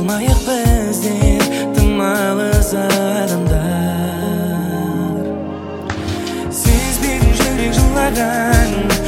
болмайық біздер тым алыс адамдар. Сезбедің жүрек жылаған